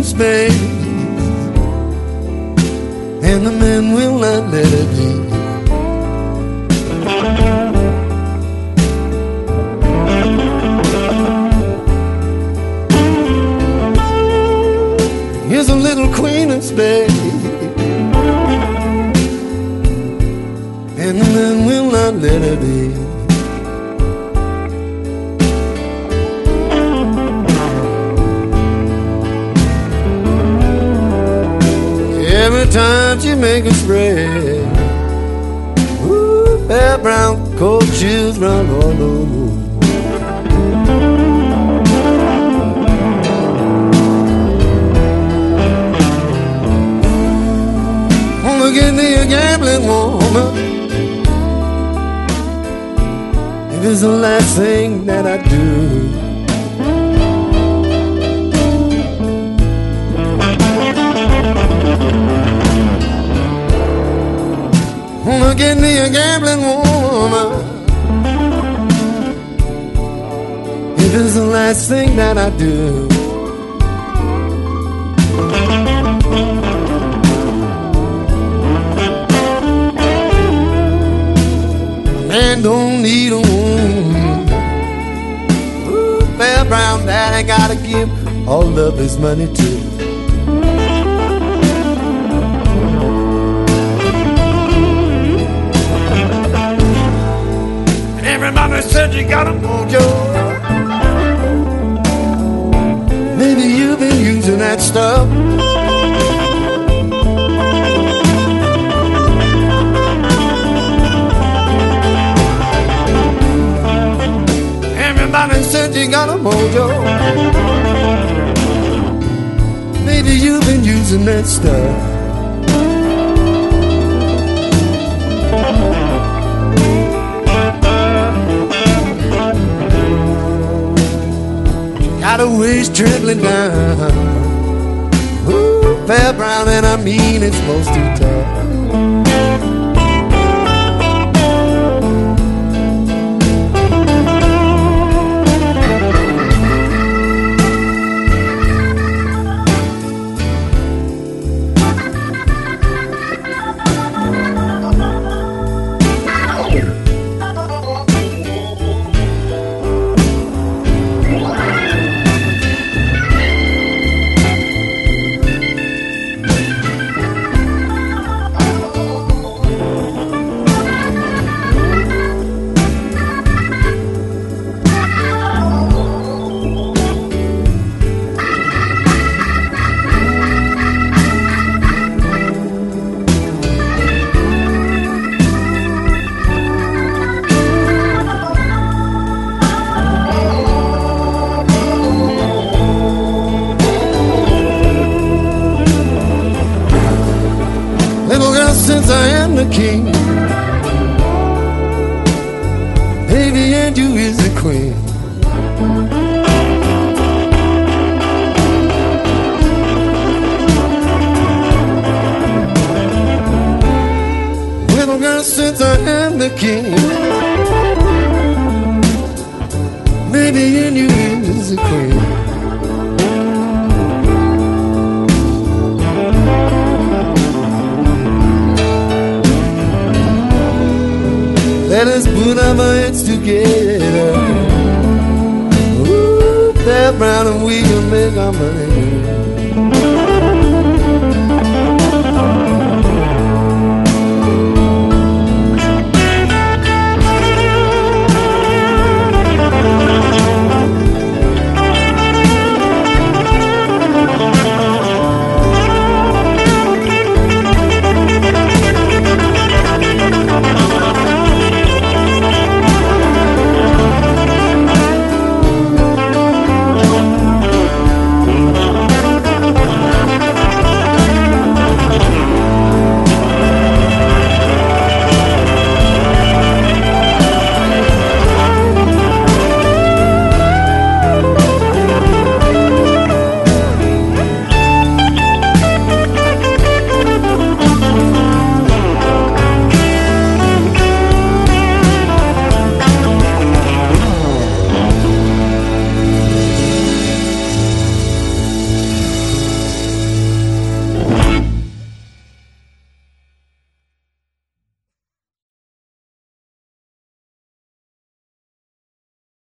space, and the men will not let it be. Here's a little queen of space, and the men will not let her be. Every time she make a spread, ooh, bare brown coat shoes run all over. Wanna get me a gambling woman, if it's the last thing that I do. Wanna get me a gambling woman, if it's the last thing that I do. Man don't need a woman, ooh, fair brown that I gotta give all of his money to. Everybody said you got a mojo. Maybe you've been using that stuff. Everybody said you got a mojo. Maybe you've been using that stuff. Got a waist trembling down, ooh, fair brown, and I mean it's most too tough. Since I am the king, baby, and you is the queen. Little girl, since I am the king, baby, and you is the queen. Let us put our heads together, ooh, fair brown, and we can make our money.